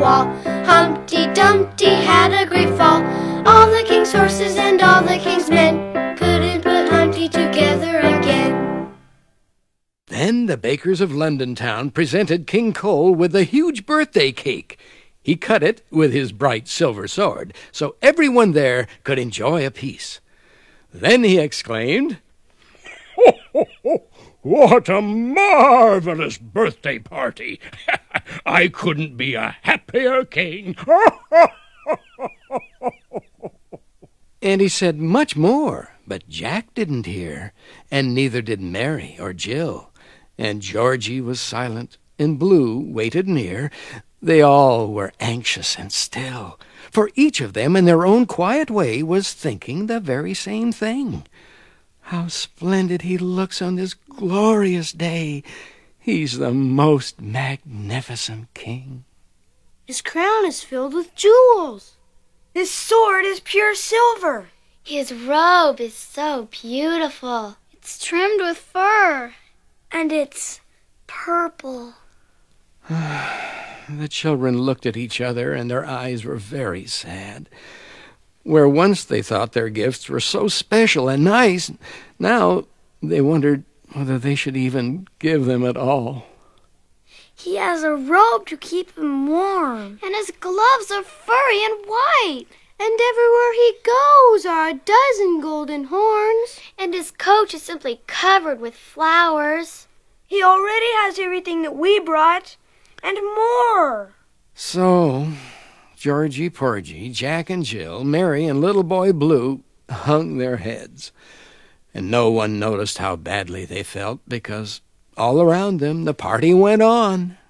wall. Humpty Dumpty had a great fall. All the king's horses and all the king's men couldn't put Humpty together again. Then the bakers of London town presented King Cole with a huge birthday cake. He cut it with his bright silver sword, so everyone there could enjoy a piece. Then he exclaimed, "Ho, ho, ho! What a marvelous birthday party! I couldn't be a happier king!" And he said much more, but Jack didn't hear, and neither did Mary or Jill. And Georgie was silent, and Blue waited near. They all were anxious and still, for each of them in their own quiet way was thinking the very same thing. How splendid he looks on this glorious day. He's the most magnificent king. His crown is filled with jewels. His sword is pure silver. His robe is so beautiful. It's trimmed with fur. And it's purple. The children looked at each other, and their eyes were very sad. Where once they thought their gifts were so special and nice, now they wondered whether they should even give them at all. He has a robe to keep him warm. And his gloves are furry and white. And everywhere he goes are a dozen golden horns. And his coat is simply covered with flowers. He already has everything that we brought, and more. So Georgie Porgy, Jack and Jill, Mary and Little Boy Blue hung their heads. And no one noticed how badly they felt, because all around them the party went on.